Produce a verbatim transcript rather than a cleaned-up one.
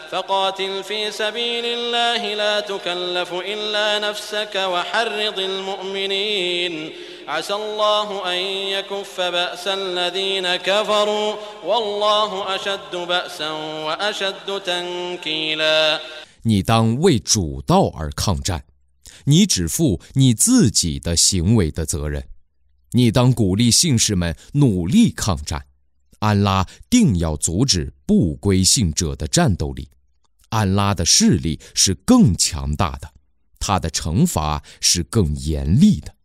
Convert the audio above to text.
فقاتل في سبيل الله لا تكلف إلا نفسك وحرض المؤمنين عسى الله أن يكف بأس الذين كفروا والله أشد بأسا وأشد تنكيلا。 你当为主道而抗战，你只负你自己的行为的责任。你当鼓励信士们努力抗战，安拉定要阻止不归信者的战斗力。安拉的势力是更强大的，他的惩罚是更严厉的。